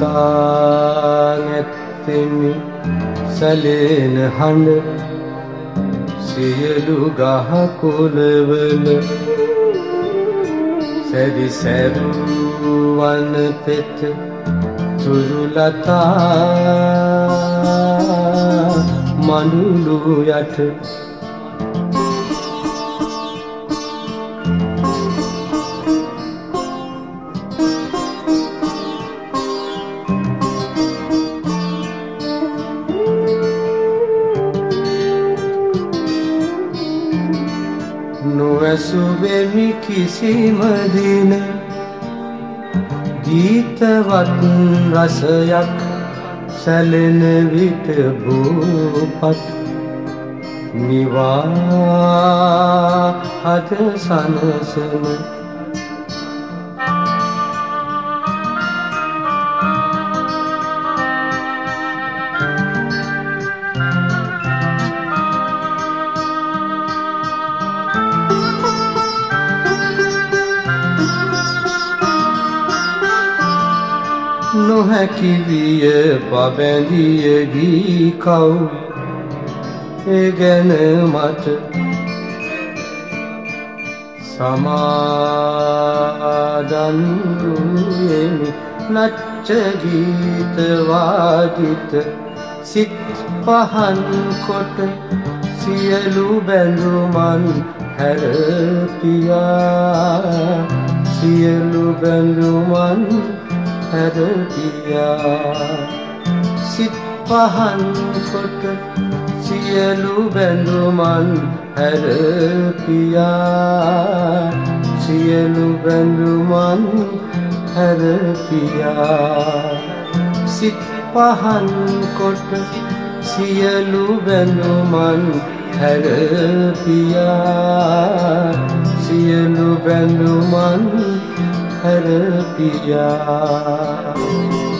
අසානෙත්තෙමි සැලෙන හඬ සියලු ගහ කොළවල සැරිසැරුවන් පෙත තුරුලතා මනුලු යට නොඇසුවෙමි කිසිම දින ගීතවත් රසයක් සැලෙන විට බෝපත් නිවා හද සනසන නොහැකි විය පබැඳිය ගී කව් ඒ ගැන මට සමාදන් වූයෙමි නච්ච ගීත වාදිත සිත් පහන් කොට සියලු බැඳුමන් හැරපියා සියලු බැඳුමන් හැරපියා සිත් පහන් කොට සියලු බැඳුමන් හැරපියා සියලු බැඳුමන් හැරපියා සිත් පහන් කොට සියලු බැඳුමන් හැරපියා සියලු බැඳුමන් හැරපියා